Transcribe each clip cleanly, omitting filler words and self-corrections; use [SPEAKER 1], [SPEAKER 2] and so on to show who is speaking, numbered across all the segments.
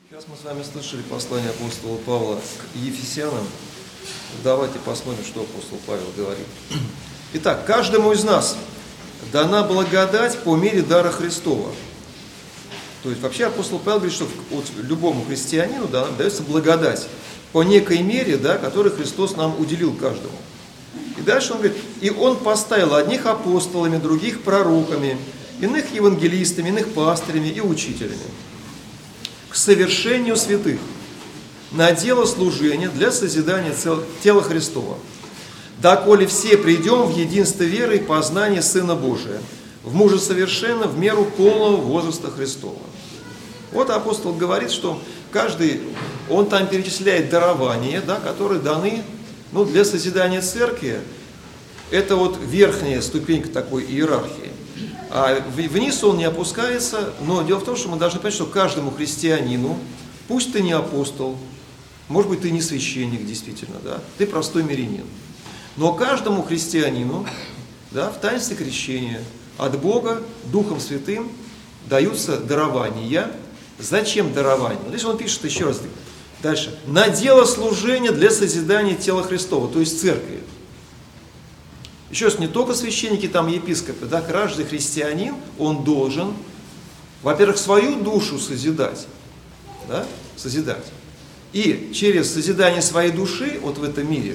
[SPEAKER 1] Сейчас мы с вами слышали послание апостола Павла к Ефесянам. Давайте посмотрим, что апостол Павел говорит. Итак, каждому из нас дана благодать по мере дара Христова. То есть вообще апостол Павел говорит, что вот любому христианину дается благодать по некой мере, которую Христос нам уделил каждому. И дальше он говорит, и он поставил одних апостолами, других пророками, иных евангелистами, иных пастырями и учителями к совершению святых, на дело служения для созидания тела Христова. Доколе все придем в единство веры и познания Сына Божия, в мужа совершенно, в меру полного возраста Христова. Вот апостол говорит, что каждый, он там перечисляет дарования, которые даны для созидания церкви. Это вот верхняя ступенька такой иерархии. А вниз он не опускается, но дело в том, что мы должны понять, что каждому христианину, пусть ты не апостол, может быть, ты не священник действительно, ты простой мирянин, но каждому христианину в таинстве крещения от Бога Духом Святым даются дарования. Зачем дарования? Здесь он пишет еще раз дальше. На дело служения для созидания тела Христова, то есть церкви. Еще раз, не только священники, там епископы, каждый христианин, он должен, во-первых, свою душу созидать, созидать. И через созидание своей души, вот в этом мире,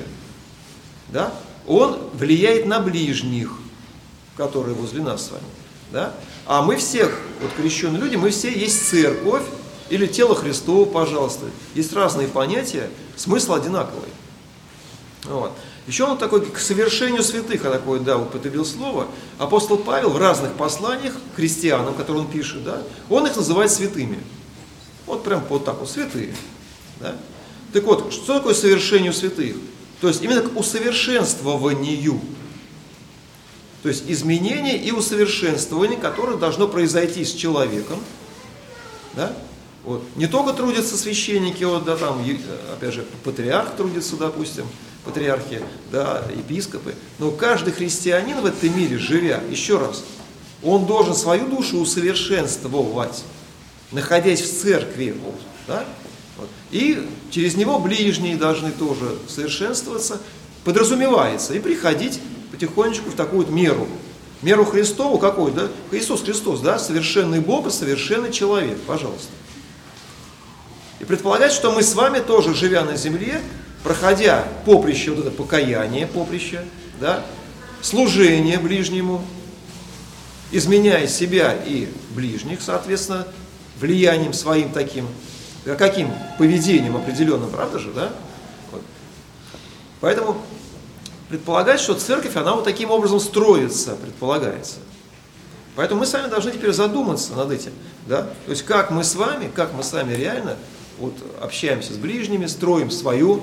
[SPEAKER 1] он влияет на ближних, которые возле нас с вами. А мы все, вот крещенные люди, мы все есть церковь или тело Христово, пожалуйста. Есть разные понятия, смысл одинаковый. Вот. Еще он такой, к совершению святых, употребил слово. Апостол Павел в разных посланиях христианам, которые он пишет, он их называет святыми. Вот прям вот так вот, святые. Так вот, что такое совершению святых? То есть именно к усовершенствованию. То есть изменение и усовершенствование, которое должно произойти с человеком. Вот. Не только трудятся священники, опять же, патриарх трудится, допустим, патриархи, епископы, но каждый христианин в этом мире, живя, еще раз, он должен свою душу усовершенствовать, находясь в церкви, Вот. И через него ближние должны тоже совершенствоваться, подразумевается, и приходить потихонечку в такую меру Христову, какой, Иисус Христос, совершенный Бог и совершенный человек, пожалуйста. И предполагать, что мы с вами тоже, живя на земле, проходя поприще, вот это покаяние, поприще, служение ближнему, изменяя себя и ближних, соответственно, влиянием своим таким, каким поведением определенным, правда же, Вот. Поэтому предполагать, что церковь, она вот таким образом строится, предполагается. Поэтому мы с вами должны теперь задуматься над этим, То есть, как мы с вами реально общаемся с ближними, строим свою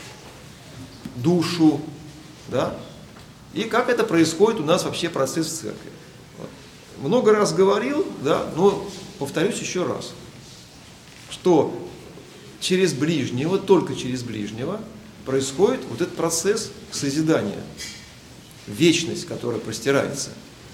[SPEAKER 1] душу, и как это происходит у нас вообще процесс в церкви. Вот. Много раз говорил, но повторюсь еще раз, что через ближнего, только через ближнего происходит вот этот процесс созидания, вечность, которая простирается.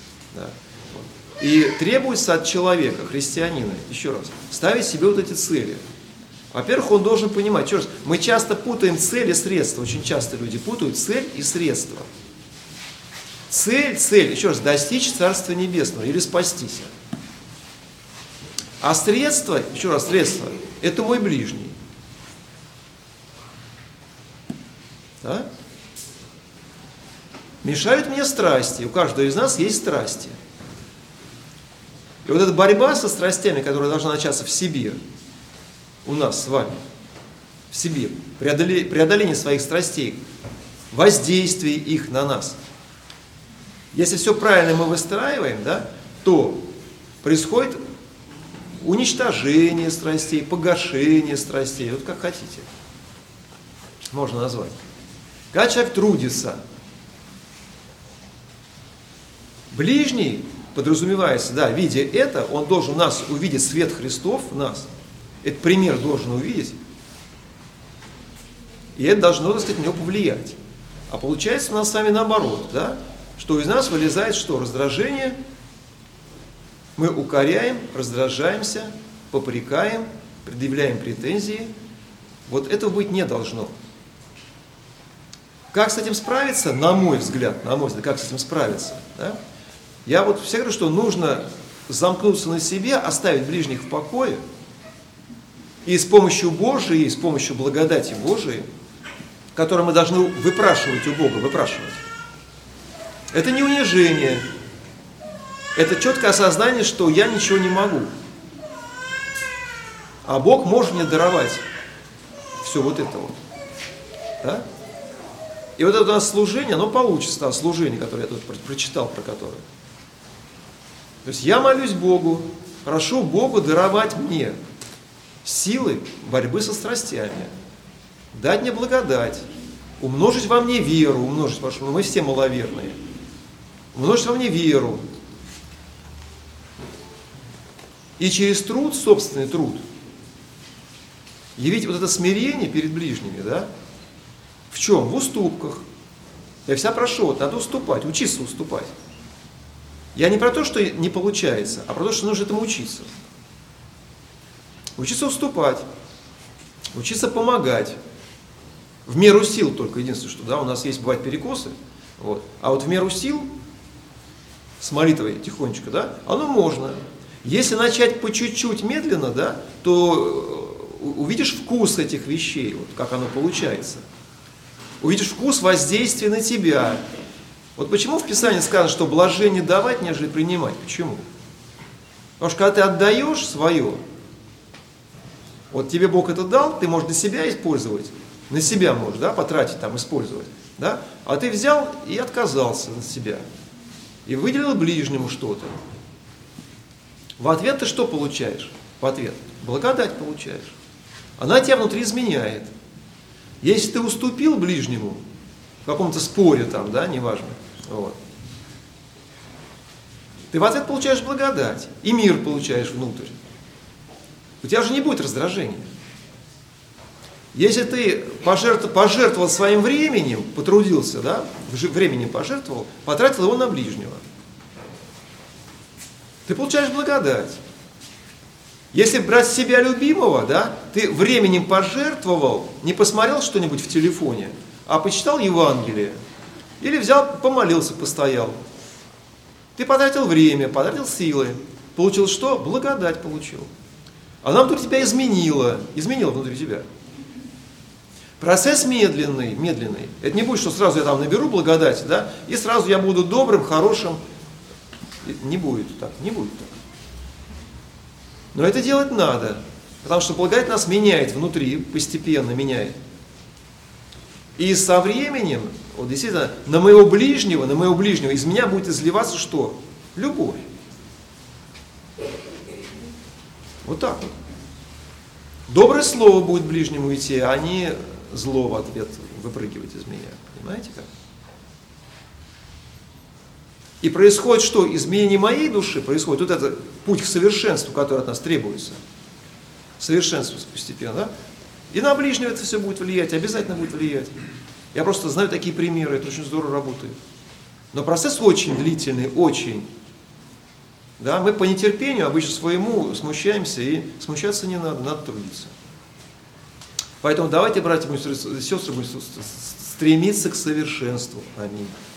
[SPEAKER 1] И требуется от человека, христианина, еще раз, ставить себе вот эти цели. Во-первых, он должен понимать, еще раз, мы часто путаем цель и средства, очень часто люди путают цель и средства. Цель, еще раз, достичь Царства Небесного или спастись. А средство, еще раз, средство, это мой ближний. Мешают мне страсти, у каждого из нас есть страсти. И вот эта борьба со страстями, которая должна начаться в себе, у нас с вами, в себе, преодоление своих страстей, воздействие их на нас. Если все правильно мы выстраиваем, то происходит уничтожение страстей, погашение страстей, вот как хотите, можно назвать. Когда человек трудится, ближний, подразумевается, видя это, он должен в нас увидеть свет Христов в нас. Этот пример должен увидеть. И это должно, на него повлиять. А получается у нас с вами наоборот, что из нас вылезает что? Раздражение. Мы укоряем, раздражаемся, попрекаем, предъявляем претензии. Вот этого быть не должно. Как с этим справиться, на мой взгляд, как с этим справиться? Да? Я вот всегда говорю, что нужно замкнуться на себе, оставить ближних в покое, и с помощью Божией, с помощью благодати Божией, которую мы должны выпрашивать у Бога, выпрашивать. Это не унижение, это четкое осознание, что я ничего не могу. А Бог может мне даровать все вот это вот. Да? И вот это у нас служение, оно получится, служение, которое я тут прочитал, про которое. То есть я молюсь Богу, прошу Богу даровать мне силы борьбы со страстями, дать мне благодать, умножить во мне веру, умножить, потому что мы все маловерные, умножить во мне веру. И через труд, собственный труд, явить вот это смирение перед ближними, да? В чем? В уступках. Я всегда прошу, вот, надо уступать, учиться уступать. Я не про то, что не получается, а про то, что нужно этому учиться. Учиться уступать, учиться помогать. В меру сил только, единственное, что да, у нас есть, бывают перекосы, вот. А вот в меру сил, с молитвой тихонечко, да, оно можно. Если начать по чуть-чуть медленно, да, то увидишь вкус этих вещей, вот, как оно получается. Увидишь вкус воздействия на тебя. Вот почему в Писании сказано, что блажение давать, нежели принимать? Почему? Потому что когда ты отдаешь свое, вот тебе Бог это дал, ты можешь для себя использовать, на себя можешь, да, потратить, там, использовать, да? А ты взял и отказался от себя, и выделил ближнему что-то. В ответ ты что получаешь? В ответ благодать получаешь. Она тебя внутри изменяет. Если ты уступил ближнему в каком-то споре, там, да, неважно, вот, ты в ответ получаешь благодать, и мир получаешь внутрь. У тебя же не будет раздражения. Если ты пожертвовал своим временем, потрудился, да, временем пожертвовал, потратил его на ближнего, ты получаешь благодать. Если брать себя любимого, да, ты временем пожертвовал, не посмотрел что-нибудь в телефоне, а почитал Евангелие, или взял, помолился, постоял. Ты потратил время, потратил силы, получил что? Благодать получил. Она внутри тебя изменила внутри тебя. Процесс медленный. Это не будет, что сразу я там наберу благодать, да, и сразу я буду добрым, хорошим. Не будет так. Но это делать надо, потому что благодать нас меняет внутри, постепенно меняет. И со временем, вот действительно, на моего ближнего из меня будет изливаться что? Любовь. Вот так вот. Доброе слово будет ближнему идти, а не зло в ответ выпрыгивать из меня. Понимаете как? И происходит что? Изменение моей души, происходит вот этот путь к совершенству, который от нас требуется. Совершенствуется постепенно, да? И на ближнего это все будет влиять, обязательно будет влиять. Я просто знаю такие примеры, это очень здорово работает. Но процесс очень длительный, очень. Да? Мы по нетерпению обычно своему смущаемся, и смущаться не надо, надо трудиться. Поэтому давайте, братья и сестры, стремиться к совершенству. Аминь.